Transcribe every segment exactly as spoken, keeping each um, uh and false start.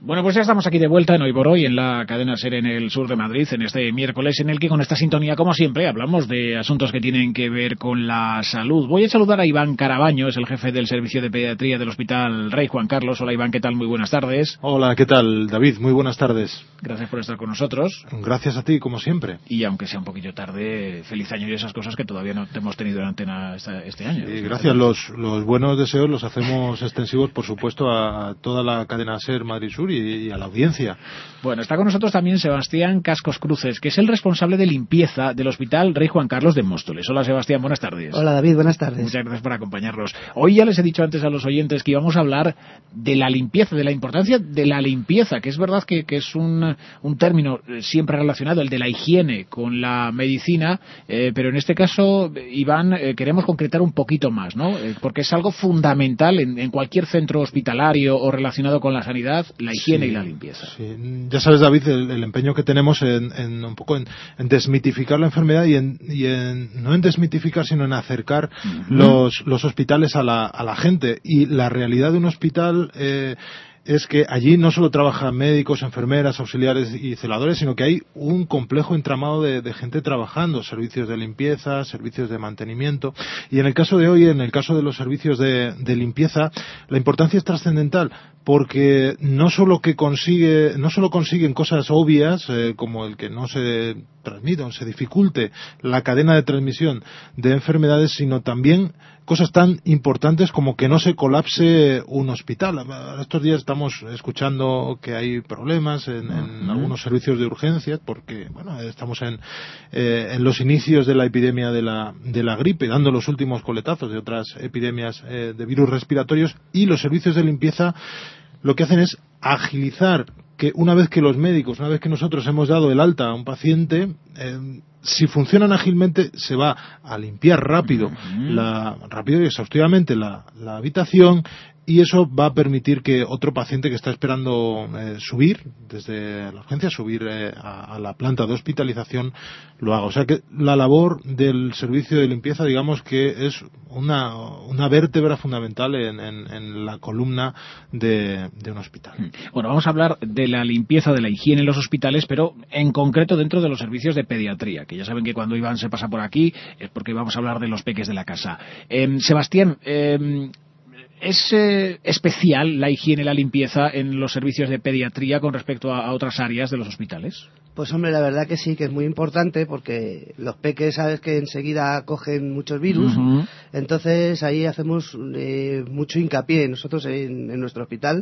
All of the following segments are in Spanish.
Bueno, pues ya estamos aquí de vuelta en Hoy por Hoy, en la cadena SER en el sur de Madrid, en este miércoles en el que con esta sintonía, como siempre, hablamos de asuntos que tienen que ver con la salud. Voy a saludar a Iván Carabaño, es el jefe del Servicio de Pediatría del Hospital Rey Juan Carlos. Hola Iván, ¿qué tal? Muy buenas tardes. Hola, ¿qué tal, David? Muy buenas tardes. Gracias por estar con nosotros. Gracias a ti, como siempre. Y aunque sea un poquillo tarde, feliz año y esas cosas que todavía no te hemos tenido en antena esta, este año. Sí, gracias. Los, los buenos deseos los hacemos extensivos, por supuesto, a toda la cadena SER Madrid Sur y, y a la audiencia. Bueno, está con nosotros también Sebastián Cascos Cruces, que es el responsable de limpieza del Hospital Rey Juan Carlos de Móstoles. Hola Sebastián, buenas tardes. Hola David, buenas tardes. Muchas gracias por acompañarnos. Hoy ya les he dicho antes a los oyentes que íbamos a hablar de la limpieza, de la importancia de la limpieza, que es verdad que, que es un, un término siempre relacionado, el de la higiene, con la medicina, eh, pero en este caso, Iván, eh, queremos concretar un poquito más, ¿no? Eh, porque es algo fundamental en, en cualquier centro hospitalario o relacionado con la sanidad, la higiene sí, y la limpieza. Sí. Ya sabes, David, el, el empeño que tenemos en, en un poco en, en desmitificar la enfermedad y, en, y en, no en desmitificar, sino en acercar uh-huh. los, los hospitales a la, a la gente. Y la realidad de un hospital eh, es que allí no solo trabajan médicos, enfermeras, auxiliares y celadores, sino que hay un complejo entramado de, de gente trabajando, servicios de limpieza, servicios de mantenimiento. Y en el caso de hoy, en el caso de los servicios de, de limpieza, la importancia es trascendental, porque no solo que consigue, no solo consiguen cosas obvias, eh, como el que no se transmita o se dificulte la cadena de transmisión de enfermedades, sino también cosas tan importantes como que no se colapse un hospital. Estos días estamos escuchando que hay problemas en, en uh-huh. algunos servicios de urgencias porque, bueno, estamos en, eh, en los inicios de la epidemia de la, de la gripe, dando los últimos coletazos de otras epidemias eh, de virus respiratorios, y los servicios de limpieza lo que hacen es agilizar que una vez que los médicos, una vez que nosotros hemos dado el alta a un paciente, eh, si funcionan ágilmente, se va a limpiar rápido, uh-huh. la, rápido y exhaustivamente la, la habitación, y eso va a permitir que otro paciente que está esperando eh, subir desde la urgencia, subir eh, a, a la planta de hospitalización, lo haga. O sea que la labor del servicio de limpieza, digamos que es una, una vértebra fundamental en, en, en la columna de, de un hospital. Bueno, vamos a hablar de la limpieza, de la higiene en los hospitales, pero en concreto dentro de los servicios de pediatría, que ya saben que cuando Iván se pasa por aquí es porque vamos a hablar de los peques de la casa. Eh, Sebastián, eh, ¿es eh, especial la higiene y la limpieza en los servicios de pediatría con respecto a, a otras áreas de los hospitales? Pues hombre, la verdad que sí, que es muy importante porque los peques, sabes que enseguida cogen muchos virus, uh-huh. entonces ahí hacemos eh, mucho hincapié nosotros en, en nuestro hospital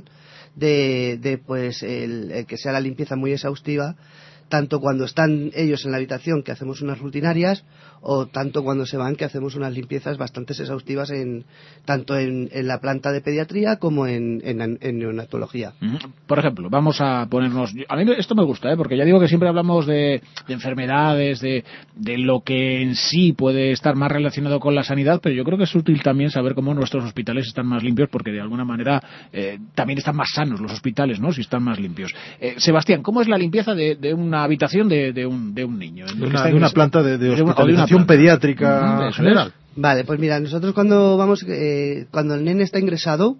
de, de pues el, el que sea la limpieza muy exhaustiva, tanto cuando están ellos en la habitación, que hacemos unas rutinarias, o tanto cuando se van, que hacemos unas limpiezas bastante exhaustivas en tanto en, en la planta de pediatría como en, en, en neonatología. Por ejemplo, vamos a ponernos... A mí esto me gusta, ¿eh? Porque ya digo que siempre hablamos de, de enfermedades, de, de lo que en sí puede estar más relacionado con la sanidad, pero yo creo que es útil también saber cómo nuestros hospitales están más limpios, porque de alguna manera eh, también están más sanos los hospitales, ¿no? Si están más limpios. Eh, Sebastián, ¿cómo es la limpieza de, de una habitación de, de, un, de un niño? De una, de una planta de, de hospitalización pediátrica general. Vale, pues mira, nosotros cuando vamos, eh, cuando el nene está ingresado,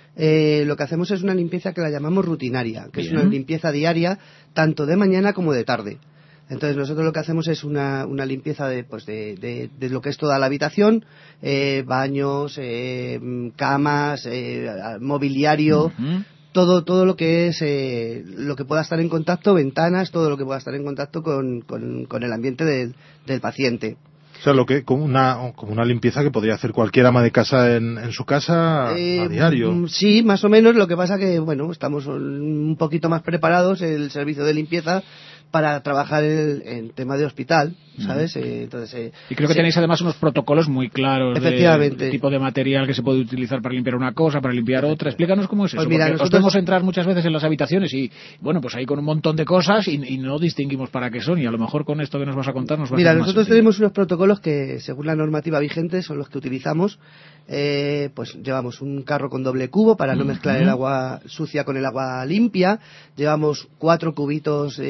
eh, lo que hacemos es una limpieza que la llamamos rutinaria, que Bien. es una limpieza diaria, tanto de mañana como de tarde. Entonces nosotros lo que hacemos es una, una limpieza de, pues de, de, de lo que es toda la habitación, eh, baños, eh, camas, eh, mobiliario, uh-huh. todo todo lo que es eh, lo que pueda estar en contacto, ventanas, todo lo que pueda estar en contacto con, con, con el ambiente del, del paciente. O sea, lo que como una como una limpieza que podría hacer cualquier ama de casa en, en su casa eh, a diario. Sí, más o menos. Lo que pasa que, bueno, estamos un poquito más preparados, el servicio de limpieza, para trabajar el, el tema de hospital, ¿sabes? Uh-huh. Eh, entonces, eh, y creo que sí. tenéis además unos protocolos muy claros Efectivamente. de, de tipo de material que se puede utilizar para limpiar una cosa, para limpiar otra. Explícanos cómo es eso, pues mira, porque nosotros... os tenemos entrar muchas veces en las habitaciones y, bueno, pues ahí con un montón de cosas y, y no distinguimos para qué son, y a lo mejor con esto que nos vas a contar nos va mira, a ser nosotros más tenemos unos protocolos que, según la normativa vigente, son los que utilizamos. Eh, pues llevamos un carro con doble cubo para no uh-huh. mezclar el agua sucia con el agua limpia, llevamos cuatro cubitos eh, para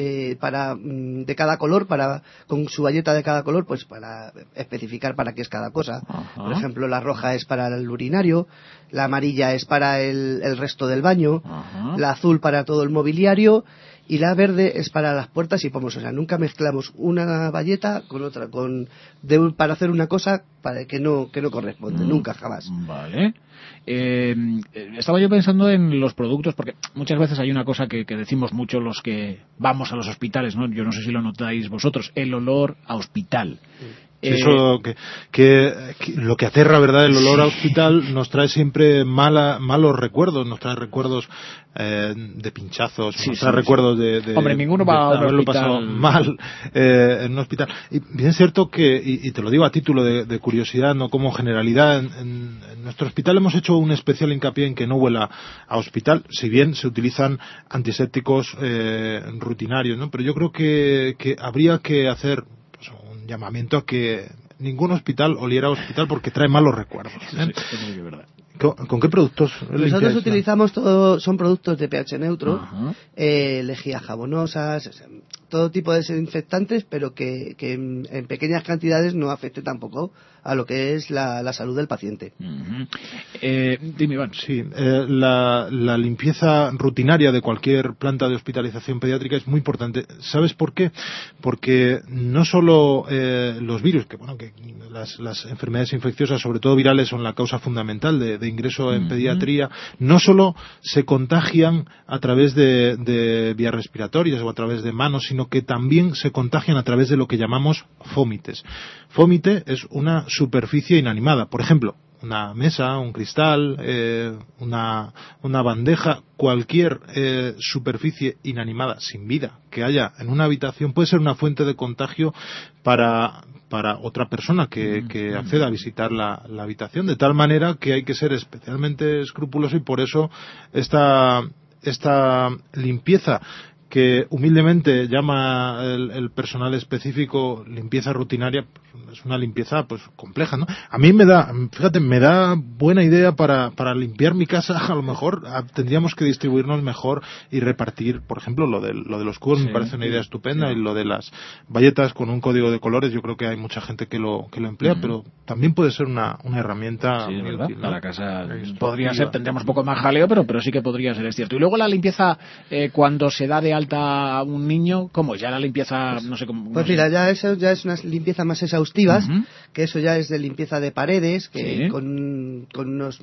para de cada color, para con su bayeta de cada color, pues para especificar para qué es cada cosa. Ajá. Por ejemplo, la roja es para el urinario, la amarilla es para el, el resto del baño, Ajá. la azul para todo el mobiliario y la verde es para las puertas y pomos. O sea, nunca mezclamos una bayeta con otra, con de, para hacer una cosa para que no que no corresponde, mm, nunca, jamás. Vale. Eh, estaba yo pensando en los productos, porque muchas veces hay una cosa que, que decimos mucho los que vamos a los hospitales, ¿no? Yo no sé si lo notáis vosotros, el olor a hospital. Sí. Eh, Eso que, que, que lo que aterra, ¿verdad? El olor a hospital nos trae siempre mala, malos recuerdos, nos trae recuerdos eh, de pinchazos, sí, nos trae sí, recuerdos sí. de, de hombre, ninguno va a un haberlo hospital pasado mal eh, en un hospital. Y bien es cierto que, y, y te lo digo a título de, de curiosidad, no como generalidad, en, en, en nuestro hospital hemos hecho un especial hincapié en que no huela a hospital, si bien se utilizan antisépticos eh, rutinarios, ¿no? Pero yo creo que, que habría que hacer llamamiento a que ningún hospital oliera a hospital porque trae malos recuerdos. ¿eh? Sí, sí, es verdad. ¿Con, ¿Con qué productos? Nosotros utilizamos todo, son productos de pH neutro, eh, lejías jabonosas, todo tipo de desinfectantes, pero que, que en, en pequeñas cantidades no afecte tampoco a lo que es la, la salud del paciente. Uh-huh. eh, dime, Iván. Sí, eh, la, la limpieza rutinaria de cualquier planta de hospitalización pediátrica es muy importante. ¿Sabes por qué? Porque no solo eh, los virus, que bueno, que las, las enfermedades infecciosas, sobre todo virales, son la causa fundamental de, de ingreso en uh-huh. pediatría, no solo se contagian a través de, de vías respiratorias o a través de manos, sino que también se contagian a través de lo que llamamos fómites. Fómite es una superficie inanimada, por ejemplo, una mesa, un cristal, eh, una, una bandeja, cualquier eh, superficie inanimada, sin vida, que haya en una habitación puede ser una fuente de contagio para, para otra persona que, que acceda a visitar la, la habitación, de tal manera que hay que ser especialmente escrupuloso y por eso esta, esta limpieza que humildemente llama el, el personal específico limpieza rutinaria, es una limpieza pues compleja, ¿no? A mí me da, fíjate, me da buena idea para, para limpiar mi casa. A lo mejor tendríamos que distribuirnos mejor y repartir, por ejemplo, lo de, lo de los cubos, sí, me parece una idea estupenda, sí. Y lo de las bayetas con un código de colores, yo creo que hay mucha gente que lo, que lo emplea, mm. pero también puede ser una, una herramienta sí, muy ¿verdad? útil, ¿no? Para la casa podría ser, tendríamos un poco más jaleo, pero, pero sí que podría ser, es cierto. Y luego la limpieza, eh, cuando se da de alta a un niño, ¿cómo? Ya la limpieza, pues, no sé cómo. Pues no mira, sé. ya eso ya es una limpieza más exhaustivas, uh-huh. que eso ya es de limpieza de paredes, que sí. con, con unos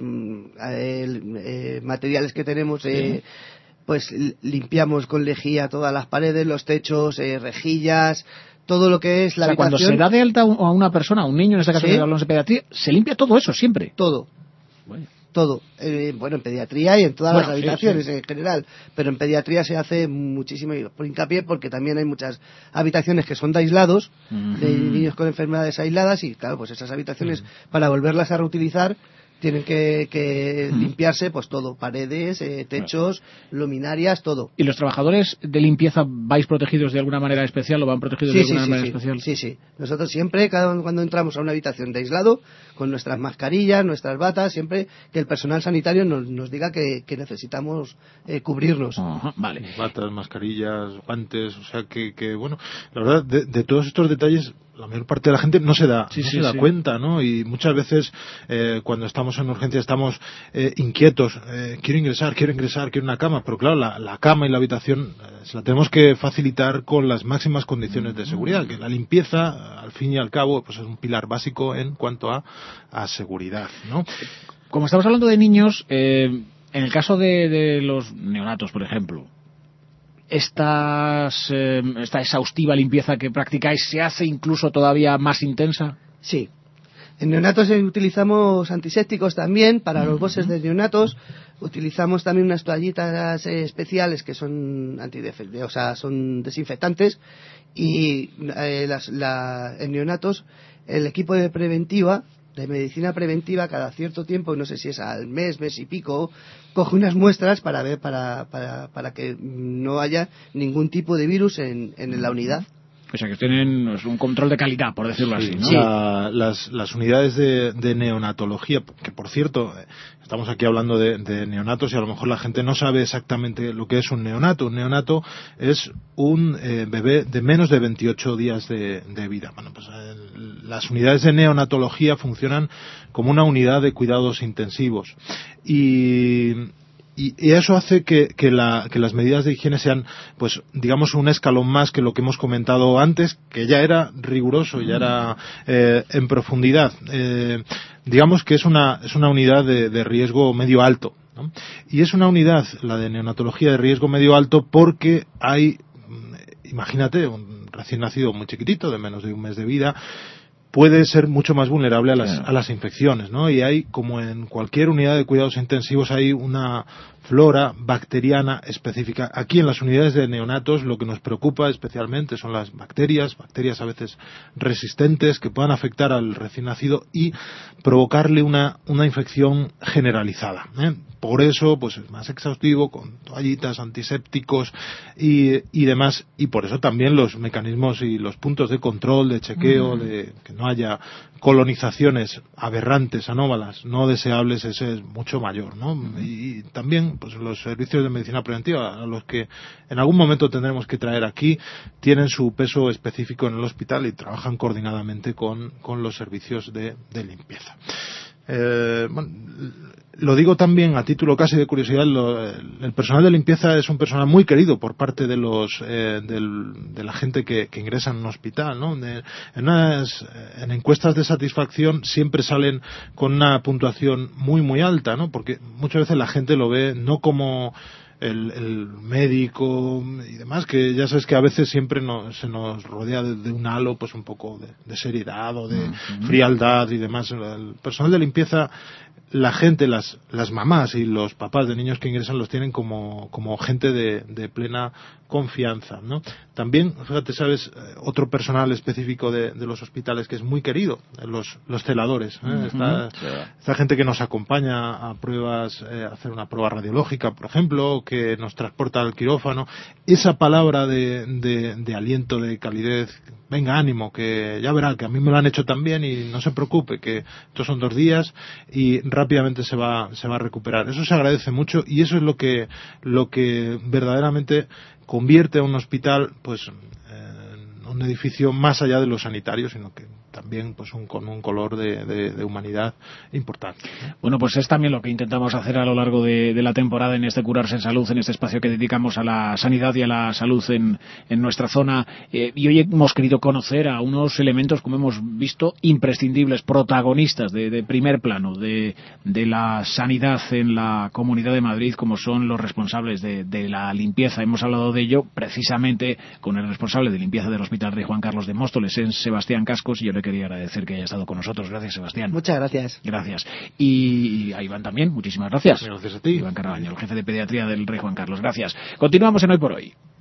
eh, eh, materiales que tenemos, eh, sí. pues limpiamos con lejía todas las paredes, los techos, eh, rejillas, todo lo que es la o sea, habitación. Cuando se da de alta a una persona, a un niño, en este caso, ¿sí? Que hablamos de pediatría, se limpia todo eso siempre. Todo. Bueno. Todo, eh, bueno, en pediatría y en todas bueno, las habitaciones sí, sí. en general, pero en pediatría se hace muchísimo por hincapié porque también hay muchas habitaciones que son de aislados, uh-huh. de niños con enfermedades aisladas y claro, pues esas habitaciones uh-huh. para volverlas a reutilizar tienen que, que uh-huh. limpiarse pues todo, paredes, eh, techos, claro. luminarias, todo. ¿Y los trabajadores de limpieza vais protegidos de alguna manera especial o van protegidos sí, de alguna sí, sí, manera sí. especial? Sí, sí. Nosotros siempre, cada cuando entramos a una habitación de aislado, con nuestras mascarillas, nuestras batas, siempre que el personal sanitario nos, nos diga que, que necesitamos eh, cubrirnos. Uh-huh. Vale. Batas, mascarillas, guantes, o sea que, que bueno, la verdad, de, de todos estos detalles, la mayor parte de la gente no se da, sí, no sí, se da sí. cuenta, ¿no? Y muchas veces eh, cuando estamos en urgencia estamos eh, inquietos, eh, quiero ingresar, quiero ingresar, quiero una cama, pero claro, la, la cama y la habitación eh, se la tenemos que facilitar con las máximas condiciones de seguridad, que la limpieza, al fin y al cabo, pues es un pilar básico en cuanto a, a seguridad, ¿no? Como estamos hablando de niños, eh, en el caso de, de los neonatos, por ejemplo, Estas, eh, esta exhaustiva limpieza que practicáis se hace incluso todavía más intensa. Sí. En neonatos utilizamos antisépticos también para los boxes de neonatos. Utilizamos también unas toallitas eh, especiales que son antidef- o sea, son desinfectantes y eh, las, la, en neonatos el equipo de preventiva de medicina preventiva cada cierto tiempo, no sé si es al mes, mes y pico, coge unas muestras para ver para para, para que no haya ningún tipo de virus en, en la unidad. O sea, que tienen pues, un control de calidad, por decirlo sí, así, ¿no? La, las, las unidades de, de neonatología, que por cierto, estamos aquí hablando de, de neonatos y a lo mejor la gente no sabe exactamente lo que es un neonato. Un neonato es un eh, bebé de menos de veintiocho días de, de vida. Bueno, pues el, las unidades de neonatología funcionan como una unidad de cuidados intensivos. Y... Y, y eso hace que, que, la, que las medidas de higiene sean, pues, digamos, un escalón más que lo que hemos comentado antes, que ya era riguroso, ya era eh, en profundidad. Eh, digamos que es una, es una unidad de, de riesgo medio alto, ¿no? Y es una unidad, la de neonatología, de riesgo medio alto porque hay, imagínate, un recién nacido muy chiquitito, de menos de un mes de vida, puede ser mucho más vulnerable a las, claro. a las infecciones, ¿no? Y hay, como en cualquier unidad de cuidados intensivos, hay una flora bacteriana específica. Aquí en las unidades de neonatos lo que nos preocupa especialmente son las bacterias, bacterias a veces resistentes que puedan afectar al recién nacido y provocarle una, una infección generalizada, ¿eh? Por eso, pues es más exhaustivo, con toallitas, antisépticos y, y demás. Y por eso también los mecanismos y los puntos de control, de chequeo, de que no haya colonizaciones aberrantes, anómalas, no deseables, ese es mucho mayor, ¿no? Y, y también, pues los servicios de medicina preventiva, a los que en algún momento tendremos que traer aquí, tienen su peso específico en el hospital y trabajan coordinadamente con, con los servicios de, de limpieza. Eh, bueno, lo digo también a título casi de curiosidad, lo, el personal de limpieza es un personal muy querido por parte de los eh, del, de la gente que, que ingresa en un hospital, ¿no? De, en, unas, en encuestas de satisfacción siempre salen con una puntuación muy muy alta, ¿no? Porque muchas veces la gente lo ve no como El, el médico y demás, que ya sabes que a veces siempre no, se nos rodea de, de un halo pues un poco de, de seriedad o de uh-huh. frialdad y demás. El personal de limpieza, la gente, las, las mamás y los papás de niños que ingresan los tienen como, como gente de, de plena confianza, ¿no? También, fíjate, sabes, otro personal específico de, de los hospitales que es muy querido, los, los celadores, ¿eh? Uh-huh. esta, esta gente que nos acompaña a pruebas, eh, a hacer una prueba radiológica, por ejemplo, que nos transporta al quirófano, esa palabra de, de, de aliento, de calidez, venga, ánimo, que ya verá, que a mí me lo han hecho también y no se preocupe, que estos son dos días y rápidamente se va, se va a recuperar. Eso se agradece mucho y eso es lo que, lo que verdaderamente convierte a un hospital, pues, en un edificio más allá de lo sanitario, sino que también pues un, con un color de, de, de humanidad importante. Bueno, pues es también lo que intentamos hacer a lo largo de, de la temporada en este Curarse en Salud, en este espacio que dedicamos a la sanidad y a la salud en, en nuestra zona. Eh, y hoy hemos querido conocer a unos elementos, como hemos visto, imprescindibles, protagonistas de, de primer plano de, de la sanidad en la Comunidad de Madrid, como son los responsables de, de la limpieza. Hemos hablado de ello precisamente con el responsable de limpieza del Hospital Rey Juan Carlos de Móstoles, en Sebastián Cascos, y yo le quería agradecer que haya estado con nosotros. Gracias, Sebastián. Muchas gracias. Gracias. Y a Iván también, muchísimas gracias. Gracias a ti. Iván Carabaño, el jefe de pediatría del Rey Juan Carlos. Gracias. Continuamos en Hoy por Hoy.